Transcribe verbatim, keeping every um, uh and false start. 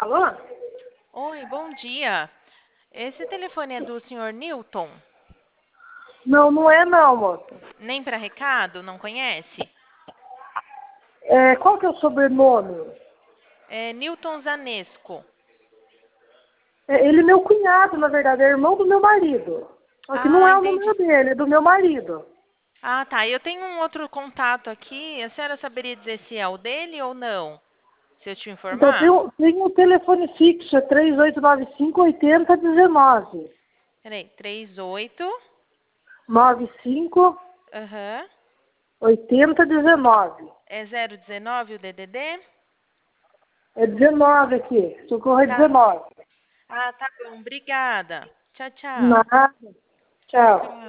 Alô? Oi, bom dia. Esse telefone é do senhor Newton? Não, não é não, moça. Nem para recado? Não conhece? É, qual que é o sobrenome? É Newton Zanesco. É, ele é meu cunhado, na verdade, é irmão do meu marido. Só que não Ah, é o número entendi. dele, é do meu marido. Ah, tá. Eu tenho um outro contato aqui. A senhora saberia dizer se é o dele ou não? Se eu te Então tem, informar? um- tem um telefone fixo, é três oito nove cinco, oito zero um nove. Peraí, trinta e oito. nove cinco, Aham. oito zero um nove. É zero dezenove o D D D? É dezenove aqui, socorro é Tá. dezenove. Ah, tá bom. Obrigada. Tchau, tchau. Nada. Tchau. Tchau.